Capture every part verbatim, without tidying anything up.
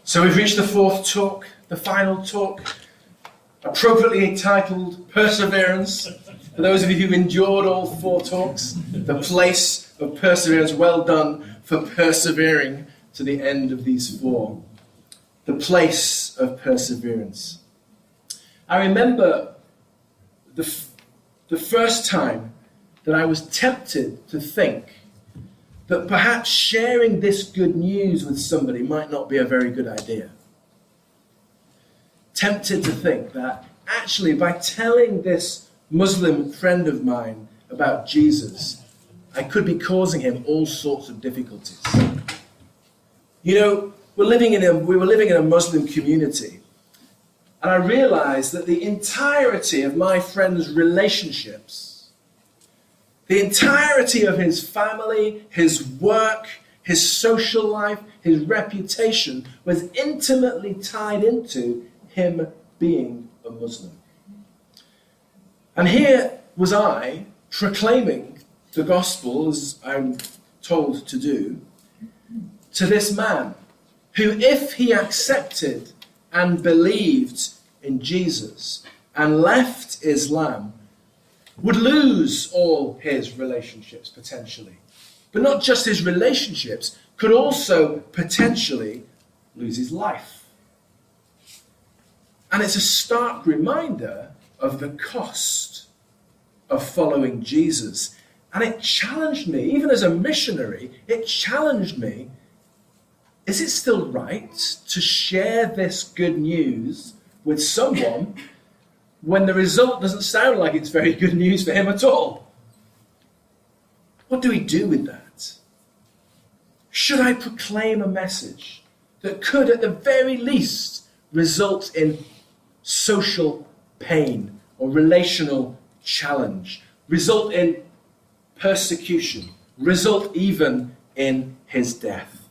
So we've reached the fourth talk, the final talk, appropriately entitled Perseverance. For those of you who've endured all four talks, the place of perseverance. Well done for persevering to the end of these four. The place of perseverance. I remember the, f- the first time that I was tempted to think that perhaps sharing this good news with somebody might not be a very good idea. Tempted to think that actually by telling this Muslim friend of mine about Jesus, I could be causing him all sorts of difficulties. You know, we're living in a, we were living in a Muslim community, and I realized that the entirety of my friend's relationships, the entirety of his family, his work, his social life, his reputation was intimately tied into him being a Muslim. And here was I proclaiming the gospel, as I'm told to do, to this man who, if he accepted and believed in Jesus and left Islam, would lose all his relationships potentially. But not just his relationships, could also potentially lose his life. And it's a stark reminder of the cost of following Jesus. And it challenged me, even as a missionary, it challenged me, is it still right to share this good news with someone when the result doesn't sound like it's very good news for him at all? What do we do with that? Should I proclaim a message that could, at the very least, result in social pain or relational challenge, result in persecution, result even in his death?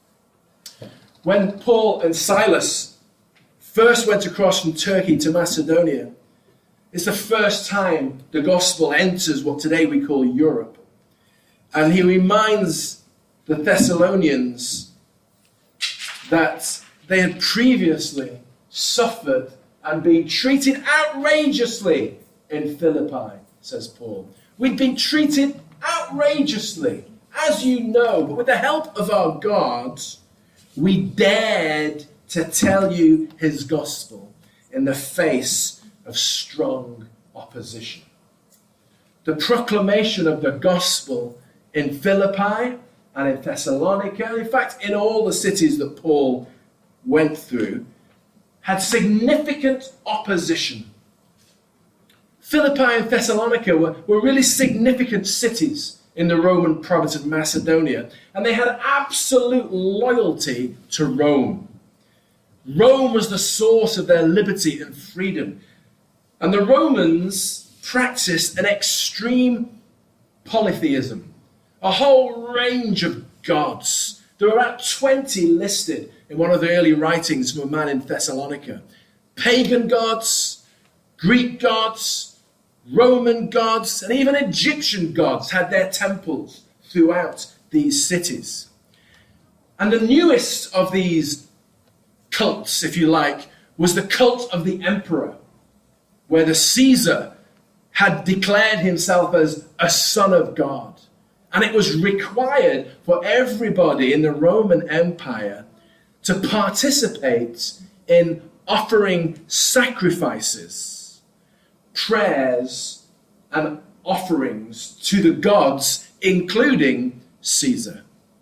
When Paul and Silas first went across from Turkey to Macedonia, it's the first time the gospel enters what today we call Europe. And he reminds the Thessalonians that they had previously suffered and been treated outrageously in Philippi, says Paul. We'd been treated outrageously, as you know, but with the help of our God, we dared to tell you his gospel in the face of strong opposition. The proclamation of the gospel in Philippi and in Thessalonica, in fact, in all the cities that Paul went through, had significant opposition. Philippi and Thessalonica were, were really significant cities in the Roman province of Macedonia, and they had absolute loyalty to Rome. Rome was the source of their liberty and freedom. And the Romans practiced an extreme polytheism, a whole range of gods. There were about twenty listed in one of the early writings from a man in Thessalonica. Pagan gods, Greek gods, Roman gods, and even Egyptian gods had their temples throughout these cities. And the newest of these cults, if you like, was the cult of the emperor, where the Caesar had declared himself as a son of God. And it was required for everybody in the Roman Empire to participate in offering sacrifices, prayers, and offerings to the gods, including Caesar.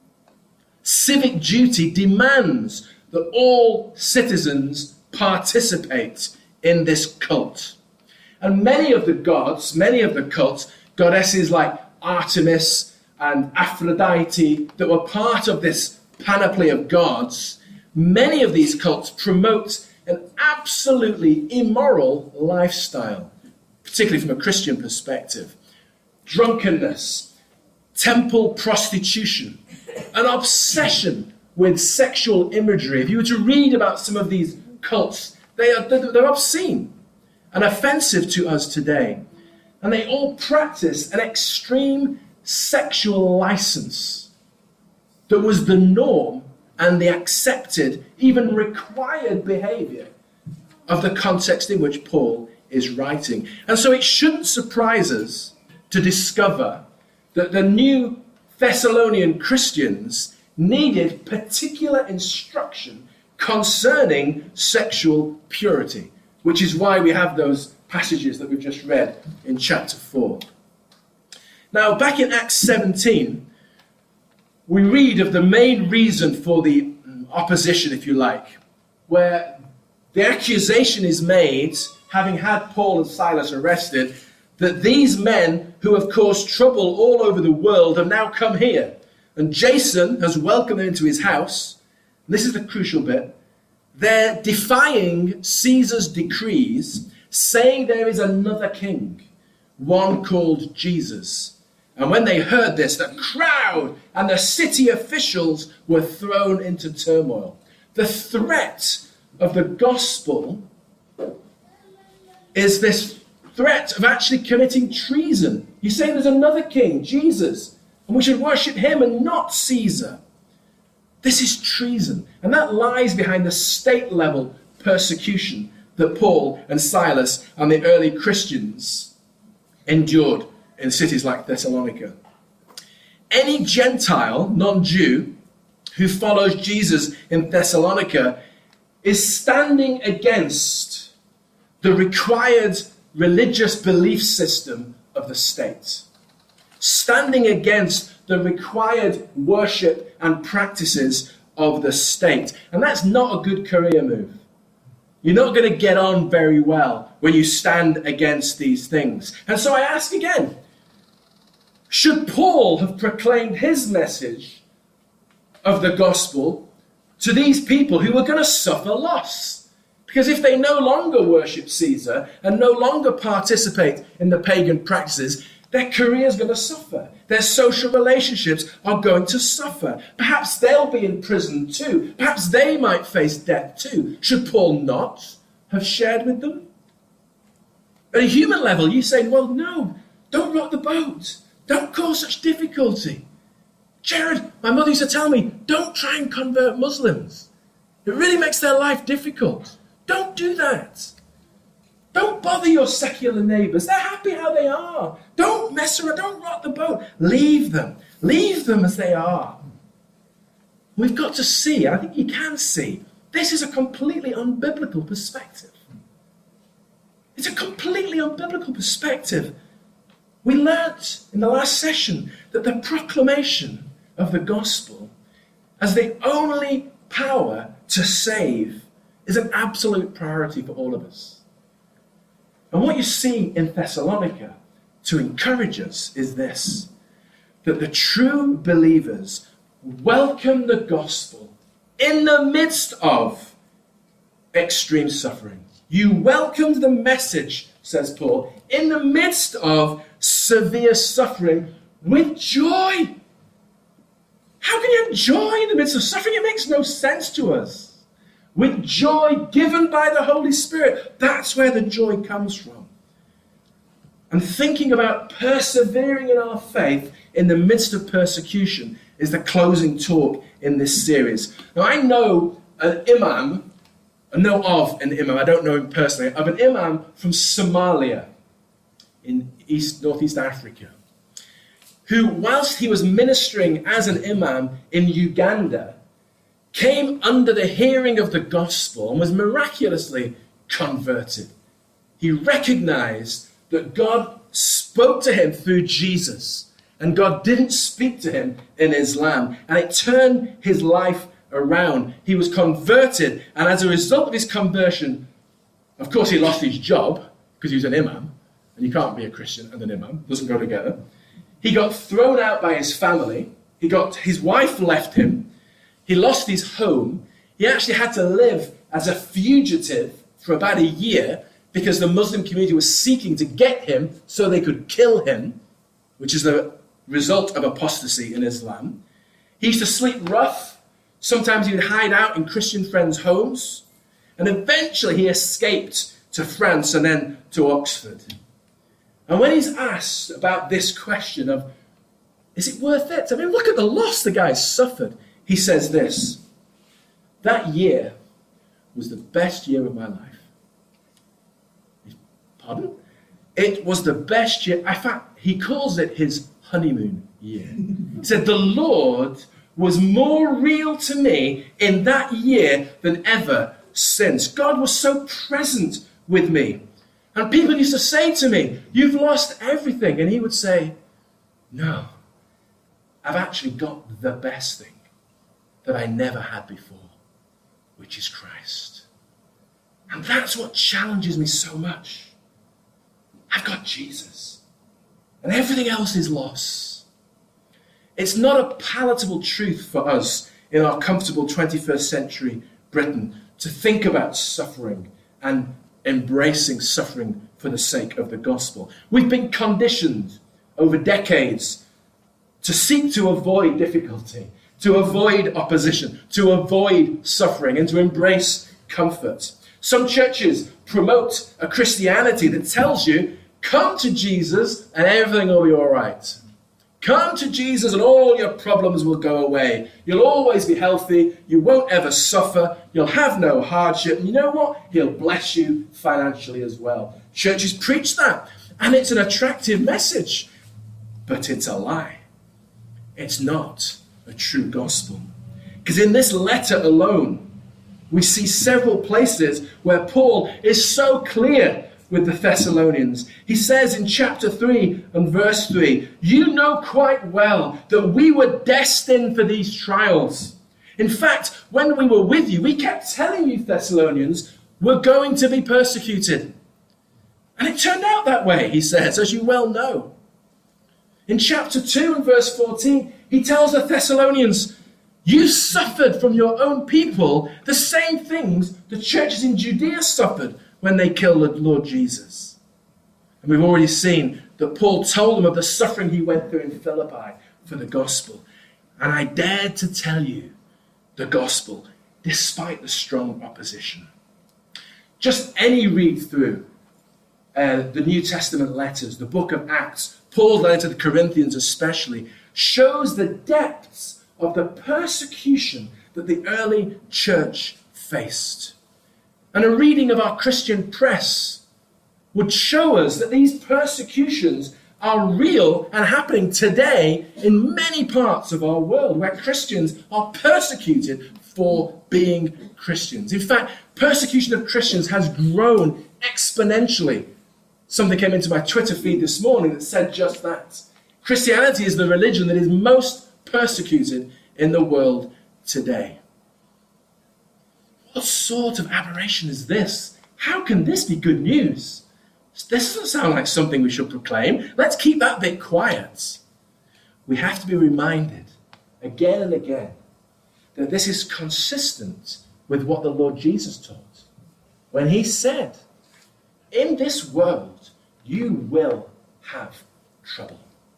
Civic duty demands that all citizens participate in this cult. And many of the gods, many of the cults, goddesses like Artemis and Aphrodite that were part of this panoply of gods, many of these cults promote an absolutely immoral lifestyle, particularly from a Christian perspective. Drunkenness, temple prostitution, an obsession with sexual imagery. If you were to read about some of these cults, they are they're obscene and offensive to us today. And they all practice an extreme sexual license that was the norm and the accepted, even required behavior of the context in which Paul is writing. And so it shouldn't surprise us to discover that the new Thessalonian Christians needed particular instruction concerning sexual purity, which is why we have those passages that we've just read in chapter four. Now, back in Acts seventeen, we read of the main reason for the opposition, if you like, where the accusation is made, having had Paul and Silas arrested, that these men who have caused trouble all over the world have now come here. And Jason has welcomed them into his house. And this is the crucial bit. They're defying Caesar's decrees, saying there is another king, one called Jesus. And when they heard this, the crowd and the city officials were thrown into turmoil. The threat of the gospel is this threat of actually committing treason. You say there's another king, Jesus, and we should worship him and not Caesar. This is treason. And that lies behind the state-level persecution that Paul and Silas and the early Christians endured in cities like Thessalonica. Any Gentile, non-Jew, who follows Jesus in Thessalonica is standing against the required religious belief system of the state, standing against the required worship and practices of the state. And that's not a good career move. You're not going to get on very well when you stand against these things. And so I ask again, should Paul have proclaimed his message of the gospel to these people who were going to suffer loss? Because if they no longer worship Caesar and no longer participate in the pagan practices, their career is going to suffer. Their social relationships are going to suffer. Perhaps they'll be in prison too. Perhaps they might face death too. Should Paul not have shared with them? At a human level, you say, well, no, don't rock the boat. Don't cause such difficulty. Jared, my mother used to tell me, don't try and convert Muslims. It really makes their life difficult. Don't do that. Don't bother your secular neighbours. They're happy how they are. Don't mess around. Don't rock the boat. Leave them. Leave them as they are. We've got to see, and I think you can see, this is a completely unbiblical perspective. It's a completely unbiblical perspective. We learnt in the last session that the proclamation of the gospel as the only power to save is an absolute priority for all of us. And what you see in Thessalonica to encourage us is this, that the true believers welcome the gospel in the midst of extreme suffering. You welcomed the message, says Paul, in the midst of severe suffering with joy. How can you have joy in the midst of suffering? It makes no sense to us. With joy given by the Holy Spirit. That's where the joy comes from. And thinking about persevering in our faith in the midst of persecution is the closing talk in this series. Now, I know an imam, I know of an imam, I don't know him personally, of an imam from Somalia in East, Northeast Africa, who, whilst he was ministering as an imam in Uganda, came under the hearing of the gospel and was miraculously converted. He recognized that God spoke to him through Jesus, and God didn't speak to him in Islam, and it turned his life around. He was converted, and as a result of his conversion, of course he lost his job because he was an imam, and you can't be a Christian and an imam, it doesn't go together. He got thrown out by his family. He got his wife left him. He lost his home. He actually had to live as a fugitive for about a year because the Muslim community was seeking to get him so they could kill him, which is the result of apostasy in Islam. He used to sleep rough. Sometimes he would hide out in Christian friends' homes. And eventually he escaped to France and then to Oxford. And when he's asked about this question of, is it worth it? I mean, look at the loss the guy's suffered. He says this, That year was the best year of my life. Pardon? It was the best year. In fact, he calls it his honeymoon year. He said, the Lord was more real to me in that year than ever since. God was so present with me. And people used to say to me, you've lost everything. And he would say, no, I've actually got the best thing that I never had before, which is Christ. And that's what challenges me so much. I've got Jesus, and everything else is loss. It's not a palatable truth for us in our comfortable twenty-first century Britain to think about suffering and embracing suffering for the sake of the gospel. We've been conditioned over decades to seek to avoid difficulty, to avoid opposition, to avoid suffering, and to embrace comfort. Some churches promote a Christianity that tells you, come to Jesus and everything will be all right. Come to Jesus and all your problems will go away. You'll always be healthy. You won't ever suffer. You'll have no hardship. And you know what? He'll bless you financially as well. Churches preach that. And it's an attractive message. But it's a lie. It's not a true gospel. Because in this letter alone, we see several places where Paul is so clear with the Thessalonians. He says in chapter three and verse three, you know quite well that we were destined for these trials. In fact, when we were with you, we kept telling you Thessalonians, we're going to be persecuted. And it turned out that way, he says, as you well know. In chapter two and verse fourteen, he tells the Thessalonians, you suffered from your own people the same things the churches in Judea suffered when they killed the Lord Jesus. And we've already seen that Paul told them of the suffering he went through in Philippi for the gospel. And I dared to tell you the gospel despite the strong opposition. Just any read through uh, the New Testament letters, the book of Acts, Paul's letter to the Corinthians especially, shows the depths of the persecution that the early church faced. And a reading of our Christian press would show us that these persecutions are real and happening today in many parts of our world where Christians are persecuted for being Christians. In fact, persecution of Christians has grown exponentially. Something came into my Twitter feed this morning that said just that. Christianity is the religion that is most persecuted in the world today. What sort of aberration is this? How can this be good news? This doesn't sound like something we should proclaim. Let's keep that bit quiet. We have to be reminded again and again that this is consistent with what the Lord Jesus taught when he said, in this world you will have trouble.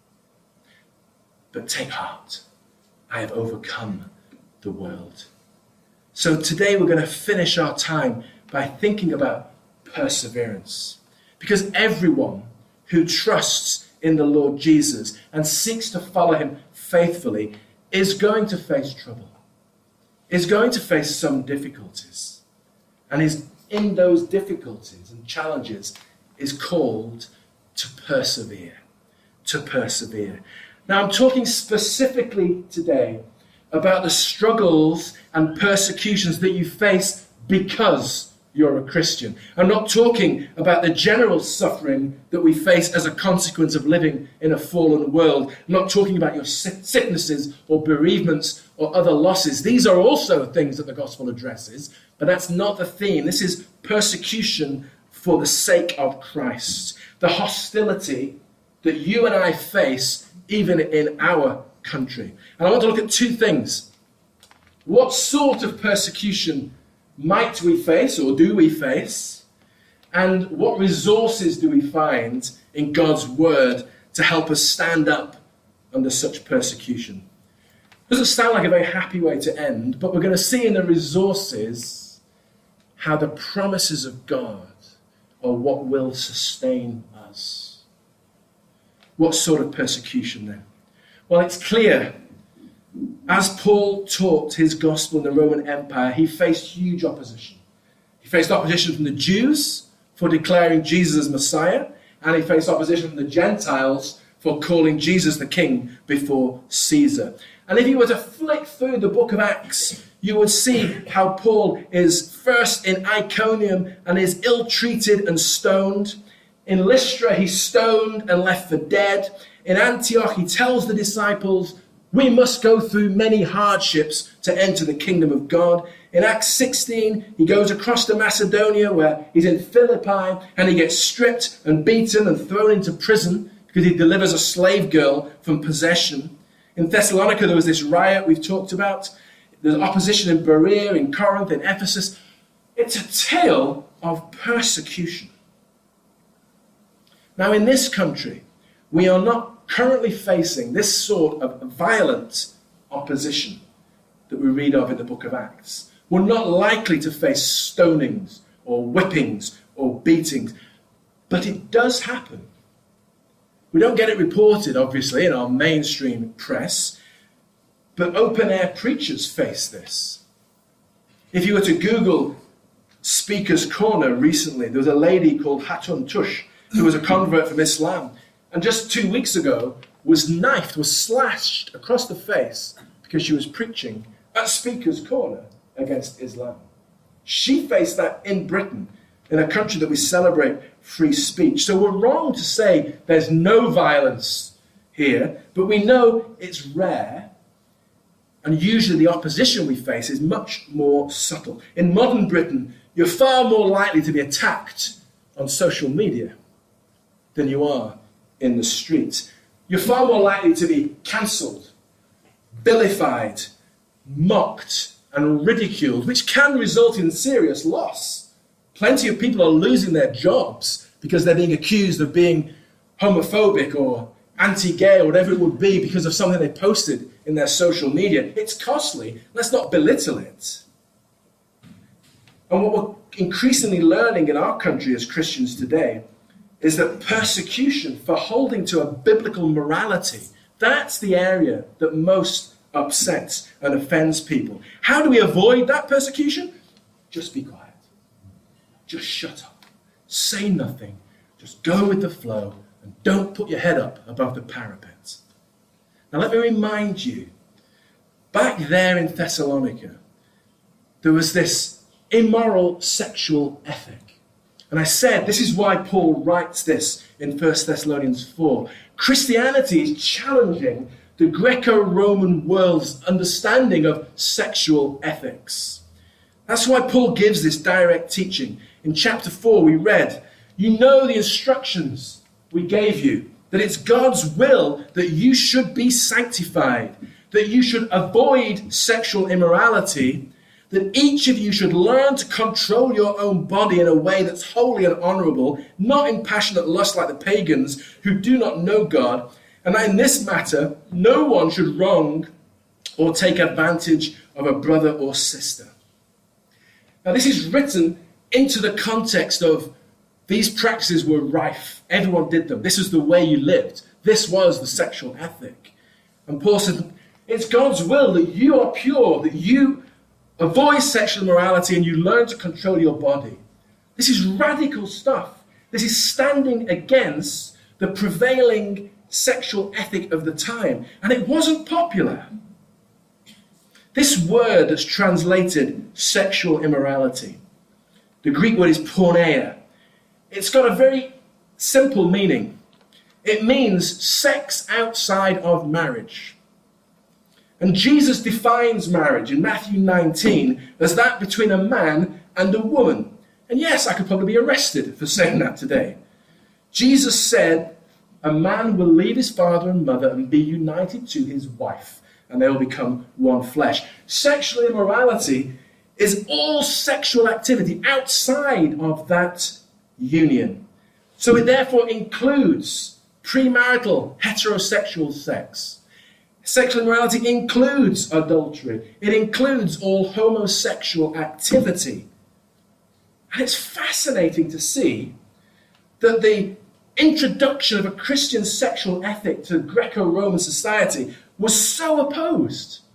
But take heart, I have overcome the world. So today we're going to finish our time by thinking about perseverance. Because everyone who trusts in the Lord Jesus and seeks to follow him faithfully is going to face trouble, is going to face some difficulties, and is in those difficulties and challenges is called to persevere, to persevere. Now I'm talking specifically today about the struggles and persecutions that you face because you're a Christian. I'm not talking about the general suffering that we face as a consequence of living in a fallen world. I'm not talking about your sicknesses or bereavements or other losses. These are also things that the gospel addresses, but that's not the theme. This is persecution for the sake of Christ. The hostility that you and I face even in our country. And I want to look at two things. What sort of persecution might we face, or do we face? And what resources do we find in God's word to help us stand up under such persecution? Doesn't sound like a very happy way to end, but we're going to see in the resources how the promises of God are what will sustain us. What sort of persecution then? Well, it's clear As Paul taught his gospel in the Roman Empire, he faced huge opposition. He faced opposition from the Jews for declaring Jesus as Messiah, and he faced opposition from the Gentiles for calling Jesus the King before Caesar. And if you were to flick through the book of Acts, you would see how Paul is first in Iconium and is ill-treated and stoned. In Lystra, he's stoned and left for dead. In Antioch, he tells the disciples, we must go through many hardships to enter the kingdom of God. In Acts sixteen, he goes across to Macedonia where he's in Philippi and he gets stripped and beaten and thrown into prison because he delivers a slave girl from possession. In Thessalonica, there was this riot we've talked about. There's opposition in Berea, in Corinth, in Ephesus. It's a tale of persecution. Now, in this country, we are not currently facing this sort of violent opposition that we read of in the book of Acts. We're not likely to face stonings or whippings or beatings, but it does happen. We don't get it reported, obviously, in our mainstream press, but open-air preachers face this. If you were to Google Speaker's Corner recently, there was a lady called Hatun Tush who was a convert from Islam, and just two weeks ago was knifed, was slashed across the face because she was preaching at Speaker's Corner against Islam. She faced that in Britain, in a country that we celebrate free speech. So we're wrong to say there's no violence here, but we know it's rare, and usually the opposition we face is much more subtle. In modern Britain, you're far more likely to be attacked on social media than you are in the street. You're far more likely to be cancelled, vilified, mocked, and ridiculed, which can result in serious loss. Plenty of people are losing their jobs because they're being accused of being homophobic or anti-gay or whatever it would be because of something they posted in their social media. It's costly. Let's not belittle it. And what we're increasingly learning in our country as Christians today is that persecution for holding to a biblical morality, that's the area that most upsets and offends people. How do we avoid that persecution? Just be quiet. Just shut up. Say nothing. Just go with the flow and don't put your head up above the parapet. Now let me remind you, back there in Thessalonica, there was this immoral sexual ethic. And I said, this is why Paul writes this in First Thessalonians four. Christianity is challenging the Greco-Roman world's understanding of sexual ethics. That's why Paul gives this direct teaching. In chapter four, we read, you know the instructions we gave you, that it's God's will that you should be sanctified, that you should avoid sexual immorality, that each of you should learn to control your own body in a way that's holy and honorable, not in passionate lust like the pagans who do not know God, and that in this matter, no one should wrong or take advantage of a brother or sister. Now, this is written into the context of these practices were rife. Everyone did them. This is the way you lived. This was the sexual ethic. And Paul said, it's God's will that you are pure, that you avoid sexual immorality and you learn to control your body. This is radical stuff. This is standing against the prevailing sexual ethic of the time. And it wasn't popular. This word that's translated sexual immorality, the Greek word is porneia. It's got a very simple meaning. It means sex outside of marriage. And Jesus defines marriage in Matthew nineteen as that between a man and a woman. And yes, I could probably be arrested for saying that today. Jesus said, a man will leave his father and mother and be united to his wife, and they will become one flesh. Sexual immorality is all sexual activity outside of that union. So it therefore includes premarital heterosexual sex. Sexual immorality includes adultery. It includes all homosexual activity. And it's fascinating to see that the introduction of a Christian sexual ethic to Greco-Roman society was so opposed.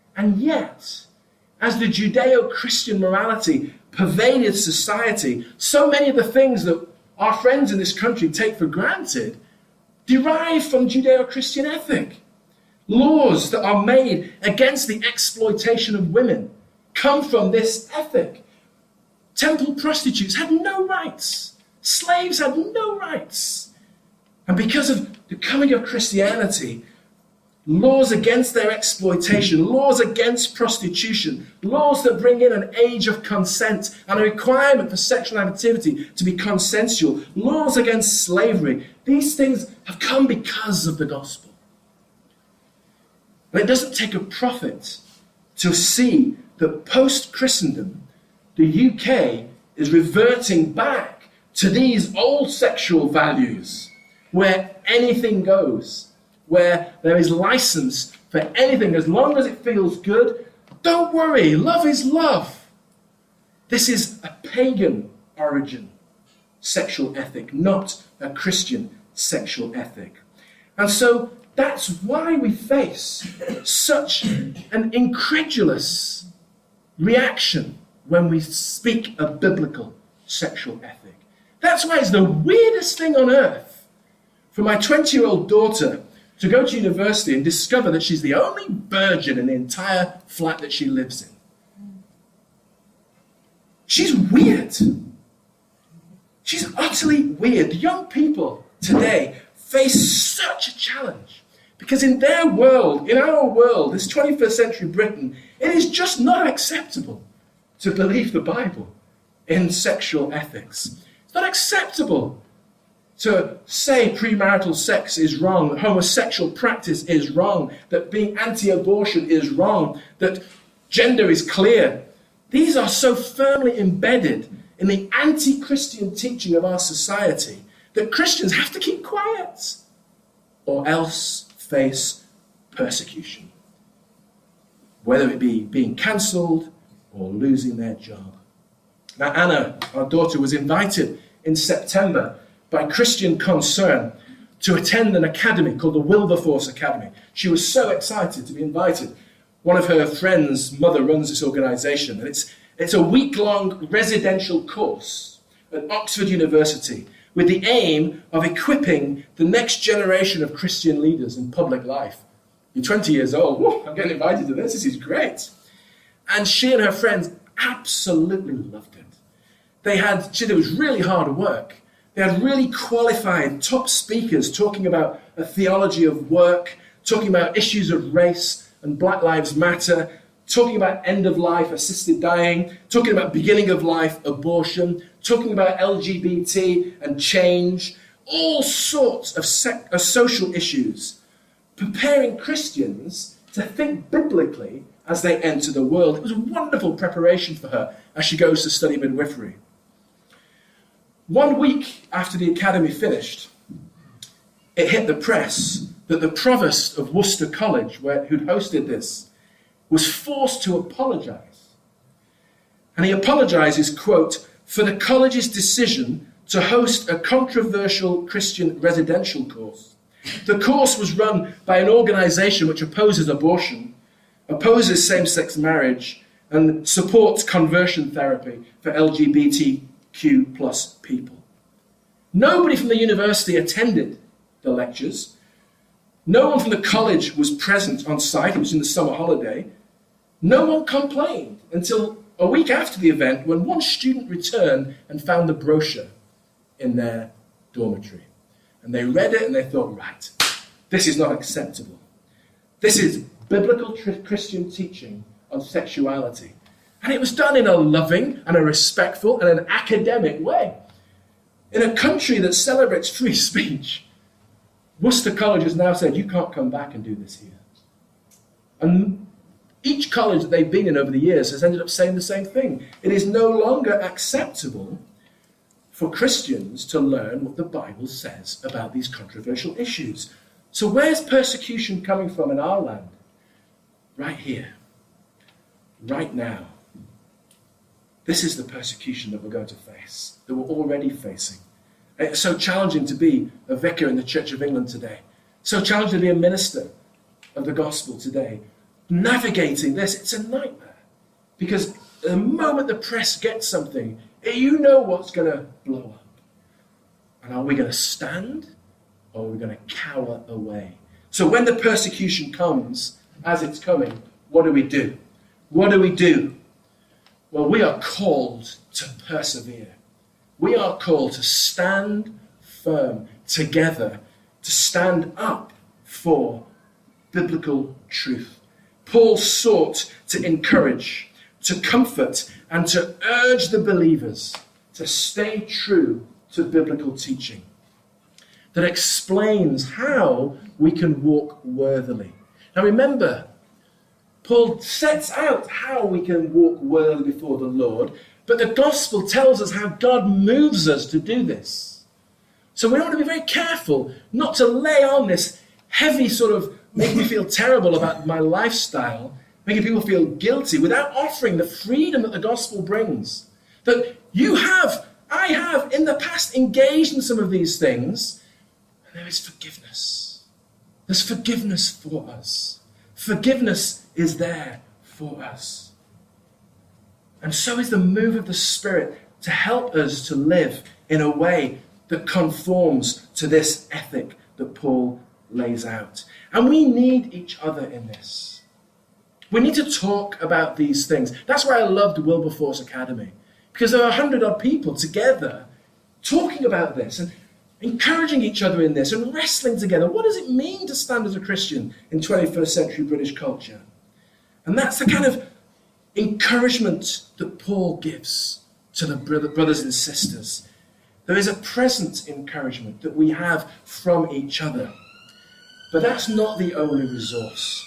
And yet, as the Judeo-Christian morality pervaded society, so many of the things that our friends in this country take for granted derive from Judeo-Christian ethic. Laws that are made against the exploitation of women come from this ethic. Temple prostitutes had no rights. Slaves had no rights. And because of the coming of Christianity, laws against their exploitation, laws against prostitution, laws that bring in an age of consent and a requirement for sexual activity to be consensual, laws against slavery, these things have come because of the gospel. And it doesn't take a prophet to see that post-Christendom, the U K is reverting back to these old sexual values where anything goes, where there is license for anything as long as it feels good. Don't worry, love is love. This is a pagan origin sexual ethic, not a Christian sexual ethic. And so that's why we face such an incredulous reaction when we speak of biblical sexual ethic. That's why it's the weirdest thing on earth for my twenty-year-old daughter to go to university and discover that she's the only virgin in the entire flat that she lives in. She's weird. She's utterly weird. Young people today face such a challenge because in their world, in our world, this twenty-first century Britain, it is just not acceptable to believe the Bible in sexual ethics. It's not acceptable to say premarital sex is wrong, that homosexual practice is wrong, that being anti-abortion is wrong, that gender is clear. These are so firmly embedded in the anti-Christian teaching of our society that Christians have to keep quiet or else face persecution, whether it be being cancelled or losing their job. Now, Anna, our daughter, was invited in September by Christian Concern to attend an academy called the Wilberforce Academy. She was so excited to be invited. One of her friends' mother runs this organization, and it's, it's a week-long residential course at Oxford University with the aim of equipping the next generation of Christian leaders in public life. You're twenty years old. Whoa, I'm getting invited to this. This is great. And she and her friends absolutely loved it. They had, she, it was really hard work. They had really qualified top speakers talking about a theology of work, talking about issues of race and Black Lives Matter, talking about end of life, assisted dying, talking about beginning of life, abortion, talking about L G B T and change, all sorts of, sec- of social issues, preparing Christians to think biblically as they enter the world. It was a wonderful preparation for her as she goes to study midwifery. One week after the academy finished, it hit the press that the provost of Worcester College, where, who'd hosted this, was forced to apologize. And he apologizes, quote, for the college's decision to host a controversial Christian residential course. The course was run by an organization which opposes abortion, opposes same-sex marriage, and supports conversion therapy for L G B T Q plus people. Nobody from the university attended the lectures. No one from the college was present on site. It was in the summer holiday. No one complained until a week after the event when one student returned and found the brochure in their dormitory. And they read it and they thought, right, this is not acceptable. This is biblical tr- Christian teaching on sexuality. And it was done in a loving and a respectful and an academic way. In a country that celebrates free speech, Worcester College has now said, you can't come back and do this here. And each college that they've been in over the years has ended up saying the same thing. It is no longer acceptable for Christians to learn what the Bible says about these controversial issues. So where's persecution coming from in our land? Right here. Right now. This is the persecution that we're going to face, that we're already facing. It's so challenging to be a vicar in the Church of England today. So challenging to be a minister of the gospel today. navigating this, it's a nightmare. Because the moment the press gets something, you know what's going to blow up. And are we going to stand, or are we going to cower away? So when the persecution comes, as it's coming, what do we do? What do we do? Well, we are called to persevere. We are called to stand firm together, to stand up for biblical truth. Paul sought to encourage, to comfort, and to urge the believers to stay true to biblical teaching that explains how we can walk worthily. Now remember, Paul sets out how we can walk worthily before the Lord, but the gospel tells us how God moves us to do this. So we want to be very careful not to lay on this heavy sort of, make me feel terrible about my lifestyle, making people feel guilty, without offering the freedom that the gospel brings. That you have, I have in the past engaged in some of these things, and there is forgiveness. There's forgiveness for us. Forgiveness is there for us. And so is the move of the Spirit to help us to live in a way that conforms to this ethic that Paul lays out. And we need each other in this. We need to talk about these things. That's why I loved Wilberforce Academy, because there are a hundred odd people together talking about this and encouraging each other in this and wrestling together. What does it mean to stand as a Christian in twenty-first century British culture? And that's the kind of encouragement that Paul gives to the brothers and sisters. There is a present encouragement that we have from each other. But that's not the only resource.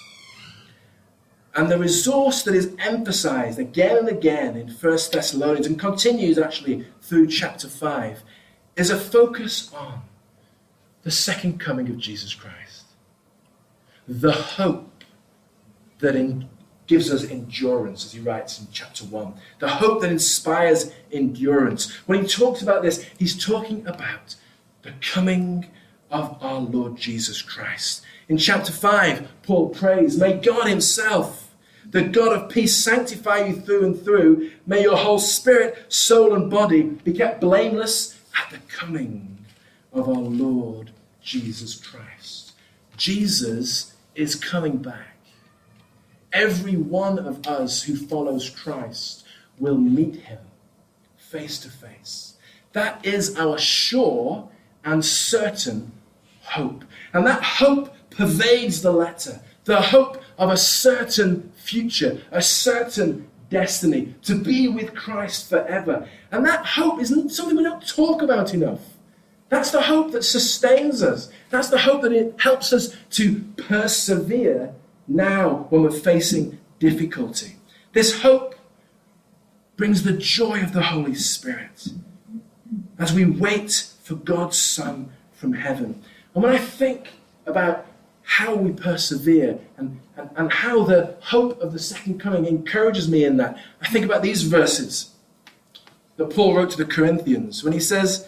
And the resource that is emphasized again and again in First Thessalonians and continues actually through chapter five is a focus on the second coming of Jesus Christ. The hope that in, gives us endurance, as he writes in chapter one. The hope that inspires endurance. When he talks about this, he's talking about the coming of our Lord Jesus Christ. In chapter five, Paul prays, may God himself, the God of peace, sanctify you through and through. May your whole spirit, soul, and body be kept blameless at the coming of our Lord Jesus Christ. Jesus is coming back. Every one of us who follows Christ will meet him face to face. That is our sure and certain hope. And that hope pervades the letter. The hope of a certain future, a certain destiny, to be with Christ forever. And that hope isn't something we don't talk about enough. That's the hope that sustains us. That's the hope that it helps us to persevere now when we're facing difficulty. This hope brings the joy of the Holy Spirit as we wait for God's Son from heaven. And when I think about how we persevere and, and, and how the hope of the second coming encourages me in that, I think about these verses that Paul wrote to the Corinthians when he says,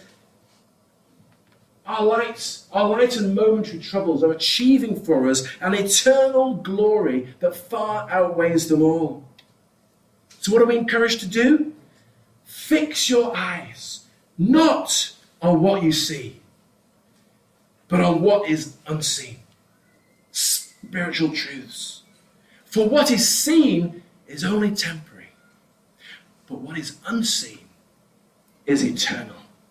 Our light, our light and momentary troubles are achieving for us an eternal glory that far outweighs them all. So what are we encouraged to do? Fix your eyes, not on what you see, but on what is unseen. Spiritual truths. For what is seen is only temporary, but what is unseen is eternal.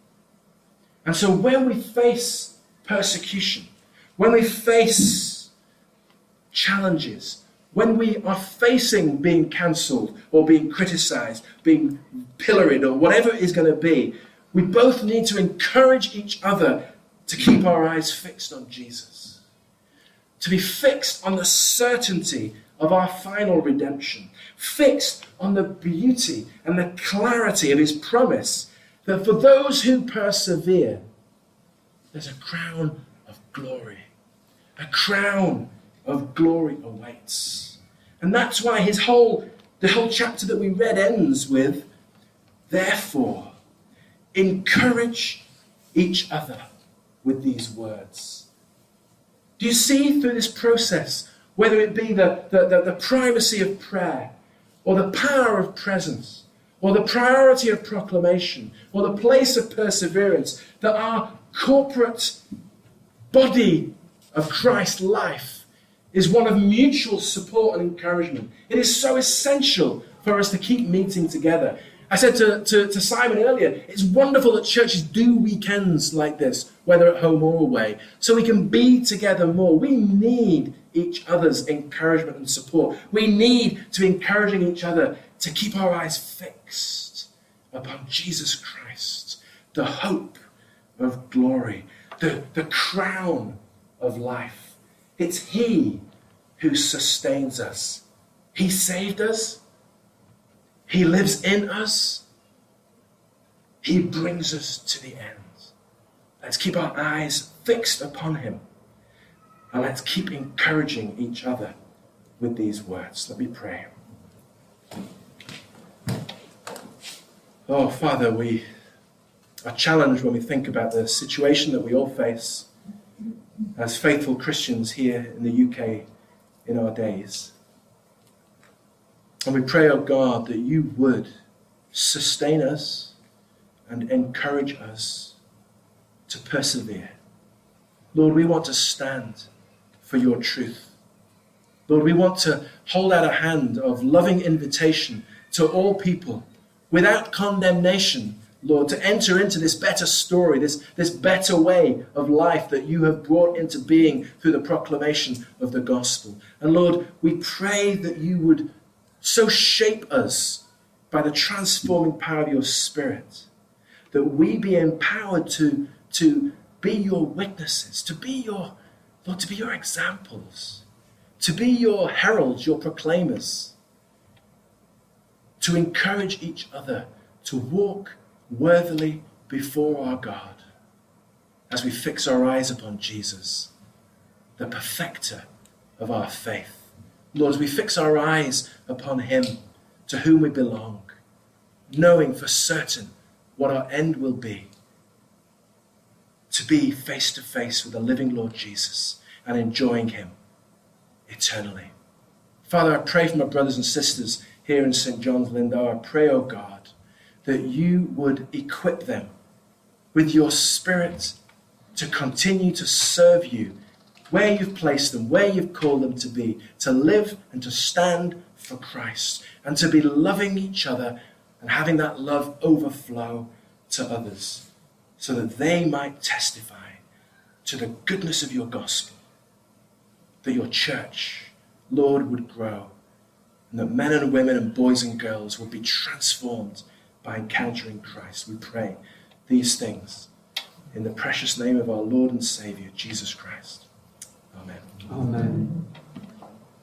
And so when we face persecution, when we face challenges, when we are facing being cancelled or being criticized, being pilloried or whatever it is going to be, we both need to encourage each other to keep our eyes fixed on Jesus, to be fixed on the certainty of our final redemption, fixed on the beauty and the clarity of his promise that for those who persevere, there's a crown of glory. A crown of glory awaits. And that's why his whole, the whole chapter that we read ends with, therefore, encourage each other with these words. Do you see through this process whether it be the, the, the, the primacy of prayer, or the power of presence, or the priority of proclamation, or the place of perseverance, that our corporate body of Christ's life is one of mutual support and encouragement. It is so essential for us to keep meeting together. I said to, to, to Simon earlier, it's wonderful that churches do weekends like this, whether at home or away, so we can be together more. We need each other's encouragement and support. We need to be encouraging each other to keep our eyes fixed upon Jesus Christ, the hope of glory, the, the crown of life. It's He who sustains us. He saved us. He lives in us. He brings us to the end. Let's keep our eyes fixed upon Him. And let's keep encouraging each other with these words. Let me pray. Oh, Father, we are challenged when we think about the situation that we all face as faithful Christians here in the U K in our days. And we pray, oh God, that you would sustain us and encourage us to persevere. Lord, we want to stand for your truth. Lord, we want to hold out a hand of loving invitation to all people without condemnation, Lord, to enter into this better story, this, this better way of life that you have brought into being through the proclamation of the gospel. And Lord, we pray that you would so shape us by the transforming power of your Spirit, that we be empowered to, to be your witnesses, to be your, Lord, to be your examples, to be your heralds, your proclaimers, to encourage each other to walk worthily before our God as we fix our eyes upon Jesus, the perfecter of our faith. Lord, as we fix our eyes upon him to whom we belong, knowing for certain what our end will be, to be face to face with the living Lord Jesus and enjoying him eternally. Father, I pray for my brothers and sisters here in Saint John's Lindau. I pray, oh God, that you would equip them with your Spirit to continue to serve you where you've placed them, where you've called them to be, to live and to stand for Christ, and to be loving each other and having that love overflow to others, so that they might testify to the goodness of your gospel, that your church, Lord, would grow, and that men and women and boys and girls would be transformed by encountering Christ. We pray these things in the precious name of our Lord and Savior, Jesus Christ.